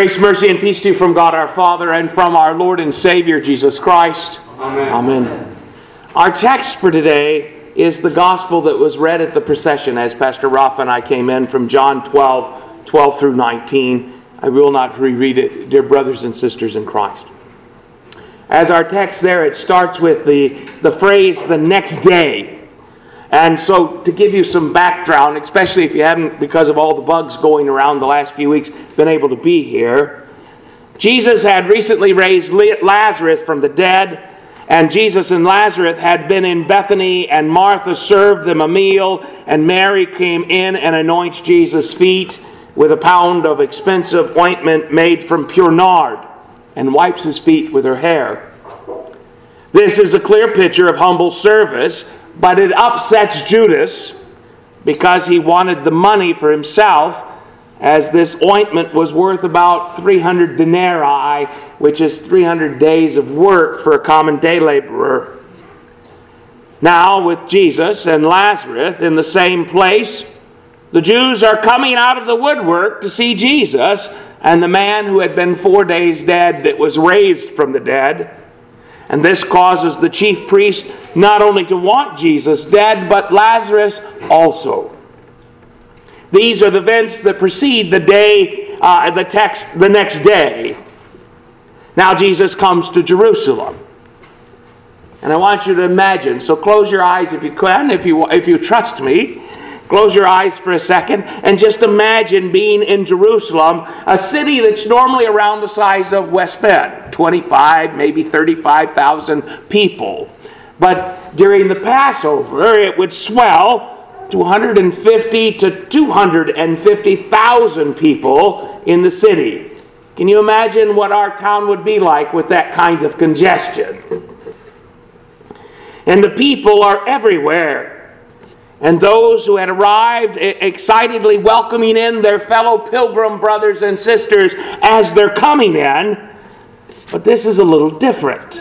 Grace, mercy, and peace to you from God our Father and from our Lord and Savior Jesus Christ. Amen. Amen. Our text for today is the gospel that was read at the procession as Pastor Rafa and I came in from John 12 through 19. I will not reread it, dear brothers and sisters in Christ. As our text there, it starts with the phrase, the next day. And so to give you some background, especially if you haven't, because of all the bugs going around the last few weeks, been able to be here, Jesus had recently raised Lazarus from the dead, and Jesus and Lazarus had been in Bethany, and Martha served them a meal, and Mary came in and anoints Jesus' feet with a pound of expensive ointment made from pure nard, and wipes his feet with her hair. This is a clear picture of humble service, but it upsets Judas because he wanted the money for himself, as this ointment was worth about 300 denarii, which is 300 days of work for a common day laborer. Now, with Jesus and Lazarus in the same place, the Jews are coming out of the woodwork to see Jesus and the man who had been 4 days dead that was raised from the dead. And this causes the chief priest not only to want Jesus dead, but Lazarus also. These are the events that precede the day, the next day. Now Jesus comes to Jerusalem. And I want you to imagine, so close your eyes if you can, if you trust me. Close your eyes for a second and just imagine being in Jerusalem, a city that's normally around the size of West Bend, 25, maybe 35,000 people. But during the Passover, it would swell to 150 to 250,000 people in the city. Can you imagine what our town would be like with that kind of congestion? And the people are everywhere. And those who had arrived excitedly welcoming in their fellow pilgrim brothers and sisters as they're coming in. But this is a little different.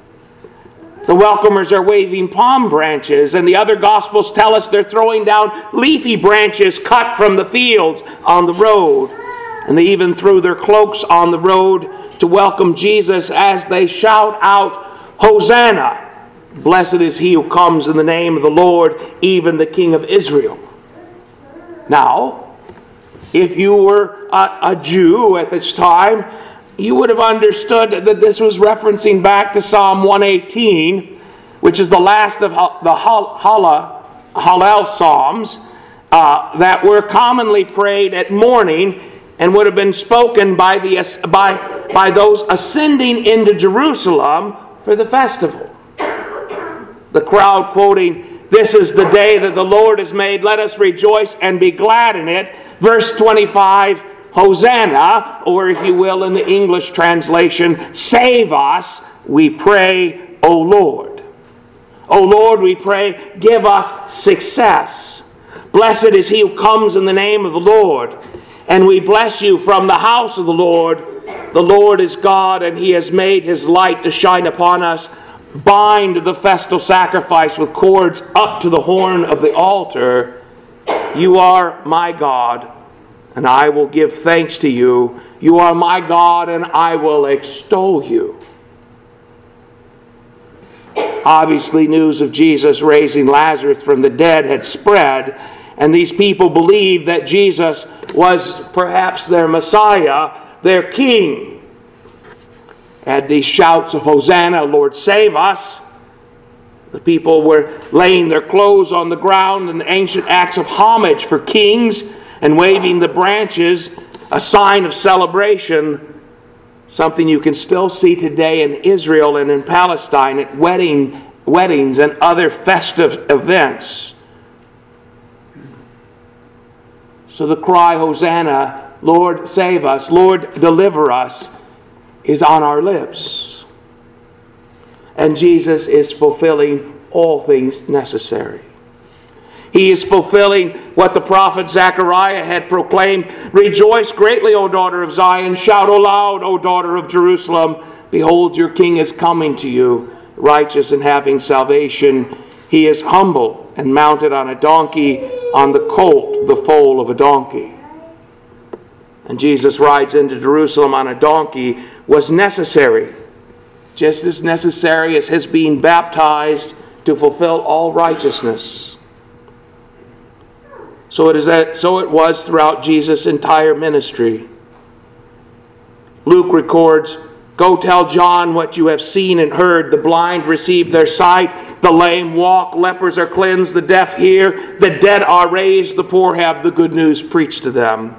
The welcomers are waving palm branches, and the other Gospels tell us they're throwing down leafy branches cut from the fields on the road. And they even threw their cloaks on the road to welcome Jesus as they shout out, "Hosanna! Blessed is he who comes in the name of the Lord, even the King of Israel." Now, if you were a Jew at this time, you would have understood that this was referencing back to Psalm 118, which is the last of the Hallel Psalms that were commonly prayed at morning and would have been spoken by those ascending into Jerusalem for the festival. The crowd quoting, "This is the day that the Lord has made. Let us rejoice and be glad in it." Verse 25, Hosanna, or if you will in the English translation, "Save us, we pray, O Lord." O Lord, we pray, give us success. Blessed is he who comes in the name of the Lord. And we bless you from the house of the Lord. The Lord is God, and he has made his light to shine upon us. Bind the festal sacrifice with cords up to the horn of the altar. You are my God, and I will give thanks to you. You are my God, and I will extol you. Obviously, news of Jesus raising Lazarus from the dead had spread, and these people believed that Jesus was perhaps their Messiah, their King. At these shouts of Hosanna, Lord save us, the people were laying their clothes on the ground in the ancient acts of homage for kings and waving the branches, a sign of celebration, something you can still see today in Israel and in Palestine at weddings and other festive events. So the cry, Hosanna, Lord save us, Lord deliver us, is on our lips. And Jesus is fulfilling all things necessary. He is fulfilling what the prophet Zechariah had proclaimed. "Rejoice greatly, O daughter of Zion. Shout aloud, O daughter of Jerusalem. Behold, your king is coming to you, righteous and having salvation. He is humble and mounted on a donkey, on the colt, the foal of a donkey." and Jesus rides into Jerusalem on a donkey was necessary, just as necessary as his being baptized to fulfill all righteousness. So it was throughout Jesus' entire ministry. Luke records, "Go tell John what you have seen and heard. The blind receive their sight, the lame walk, lepers are cleansed, the deaf hear, the dead are raised, the poor have the good news preached to them."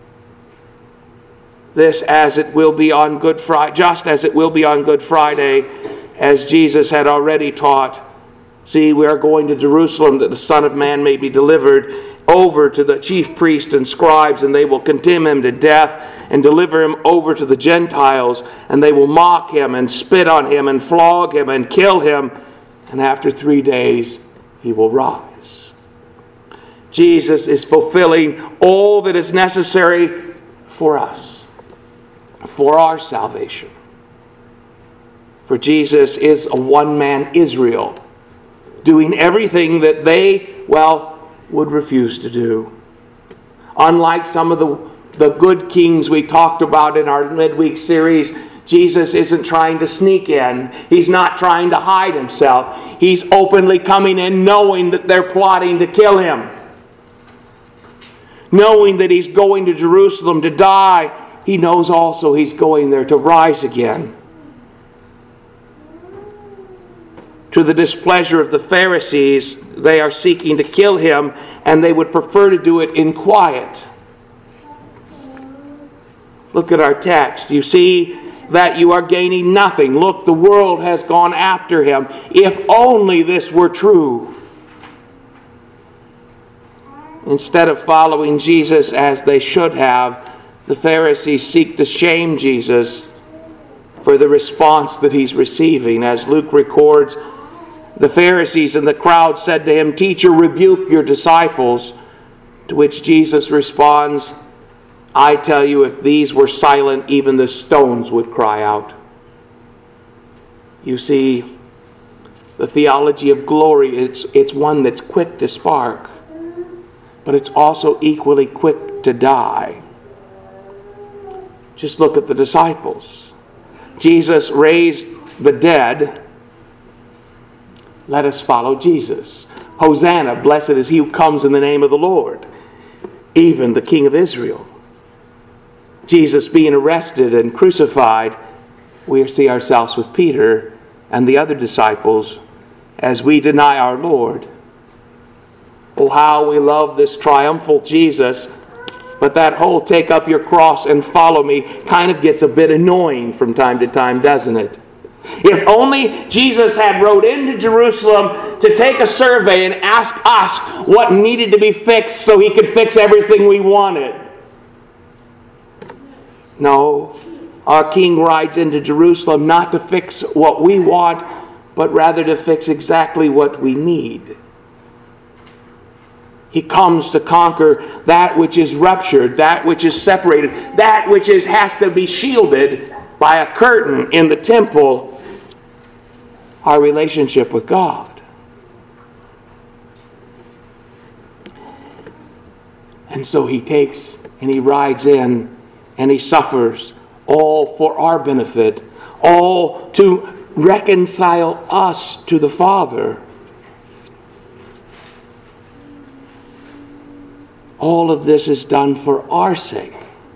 This as it will be on Good Friday, just as it will be on Good Friday, as Jesus had already taught. "See, we are going to Jerusalem that the Son of Man may be delivered over to the chief priests and scribes, and they will condemn him to death and deliver him over to the Gentiles, and they will mock him and spit on him and flog him and kill him, and after 3 days he will rise." Jesus is fulfilling all that is necessary for us, for our salvation. For Jesus is a one-man Israel, doing everything that they, would refuse to do. Unlike some of the good kings we talked about in our midweek series, Jesus isn't trying to sneak in. He's not trying to hide himself. He's openly coming in knowing that they're plotting to kill him. Knowing that he's going to Jerusalem to die, he knows also he's going there to rise again. To the displeasure of the Pharisees, they are seeking to kill him, and they would prefer to do it in quiet. Look at our text. You see that you are gaining nothing. Look, the world has gone after him. If only this were true. Instead of following Jesus as they should have, the Pharisees seek to shame Jesus for the response that he's receiving. As Luke records, the Pharisees and the crowd said to him, "Teacher, rebuke your disciples." To which Jesus responds, "I tell you, if these were silent, even the stones would cry out." You see, the theology of glory, it's one that's quick to spark, but it's also equally quick to die. Just look at the disciples. Jesus raised the dead. Let us follow Jesus. Hosanna, blessed is he who comes in the name of the Lord, even the King of Israel. Jesus being arrested and crucified, we see ourselves with Peter and the other disciples as we deny our Lord. Oh, how we love this triumphal Jesus, but that whole take up your cross and follow me kind of gets a bit annoying from time to time, doesn't it? If only Jesus had rode into Jerusalem to take a survey and ask us what needed to be fixed so he could fix everything we wanted. No, our King rides into Jerusalem not to fix what we want, but rather to fix exactly what we need. He comes to conquer that which is ruptured, that which is separated, that which has to be shielded by a curtain in the temple, our relationship with God. And so he takes and he rides in and he suffers, all for our benefit, all to reconcile us to the Father. All of this is done for our sake.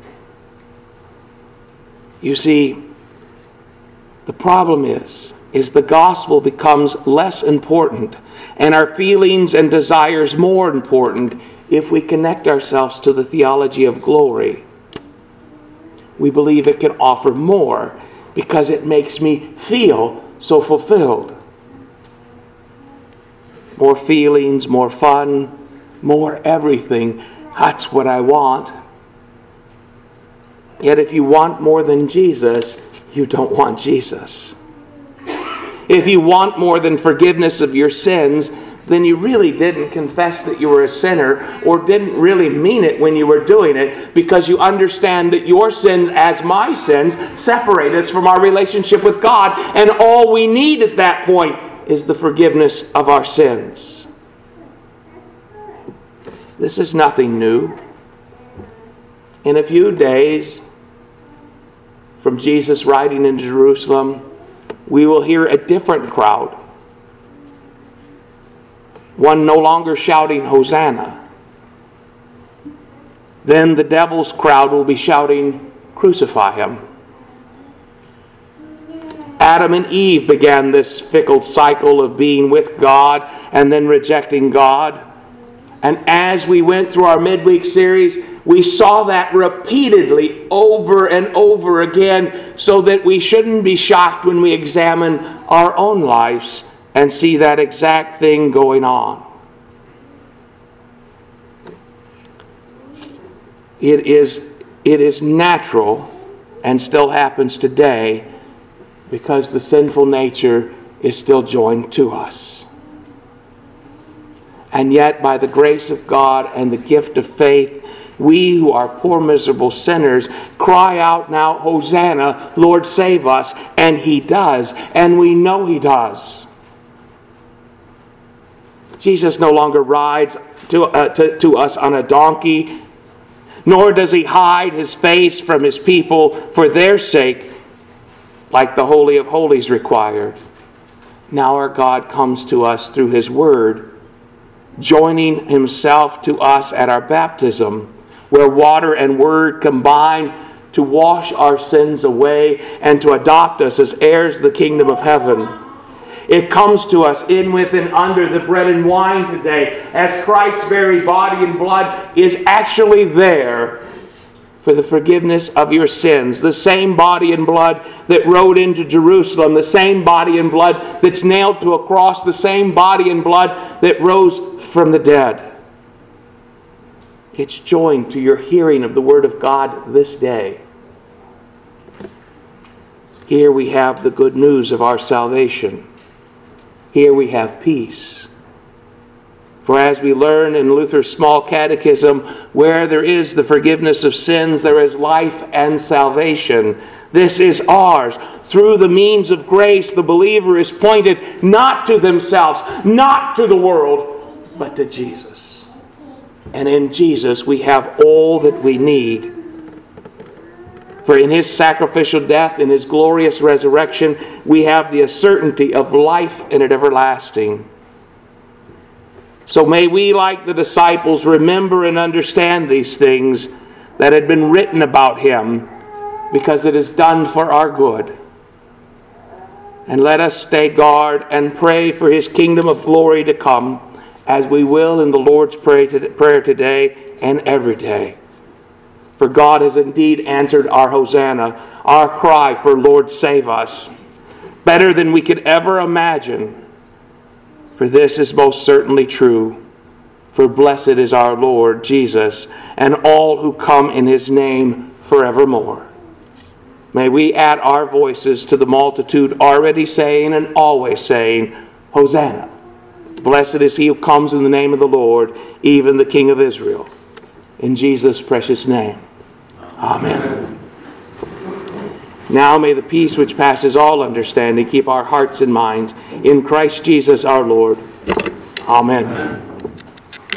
You see, the problem is the gospel becomes less important and our feelings and desires more important if we connect ourselves to the theology of glory. We believe it can offer more because it makes me feel so fulfilled. More feelings, more fun, more everything. That's what I want. Yet if you want more than Jesus, you don't want Jesus. If you want more than forgiveness of your sins, then you really didn't confess that you were a sinner or didn't really mean it when you were doing it, because you understand that your sins, as my sins, separate us from our relationship with God, and all we need at that point is the forgiveness of our sins. This is nothing new. In a few days, from Jesus riding into Jerusalem, we will hear a different crowd. One no longer shouting, Hosanna. Then the devil's crowd will be shouting, crucify him. Adam and Eve began this fickle cycle of being with God and then rejecting God. And as we went through our midweek series, we saw that repeatedly over and over again, so that we shouldn't be shocked when we examine our own lives and see that exact thing going on. It is natural and still happens today because the sinful nature is still joined to us. And yet, by the grace of God and the gift of faith, we who are poor, miserable sinners cry out now, Hosanna, Lord, save us. And He does. And we know He does. Jesus no longer rides to us on a donkey, nor does He hide His face from His people for their sake, like the Holy of Holies required. Now our God comes to us through His Word, joining Himself to us at our baptism, where water and Word combine to wash our sins away and to adopt us as heirs of the kingdom of heaven. It comes to us in, with, and under the bread and wine today, as Christ's very body and blood is actually there for the forgiveness of your sins. The same body and blood that rode into Jerusalem, the same body and blood that's nailed to a cross, the same body and blood that rose from the dead. It's joined to your hearing of the Word of God this day. Here we have the good news of our salvation. Here we have peace. For as we learn in Luther's Small Catechism, where there is the forgiveness of sins, there is life and salvation. This is ours. Through the means of grace, the believer is pointed not to themselves, not to the world, but to Jesus. And in Jesus we have all that we need. For in His sacrificial death, in His glorious resurrection, we have the certainty of life and everlasting. So may we, like the disciples, remember and understand these things that had been written about Him, because it is done for our good. And let us stay guard and pray for His kingdom of glory to come, as we will in the Lord's Prayer today and every day. For God has indeed answered our Hosanna, our cry for Lord, save us, better than we could ever imagine. For this is most certainly true. For blessed is our Lord Jesus, and all who come in His name forevermore. May we add our voices to the multitude already saying and always saying, Hosanna. Blessed is He who comes in the name of the Lord, even the King of Israel. In Jesus' precious name. Amen. Now may the peace which passes all understanding keep our hearts and minds in Christ Jesus our Lord. Amen.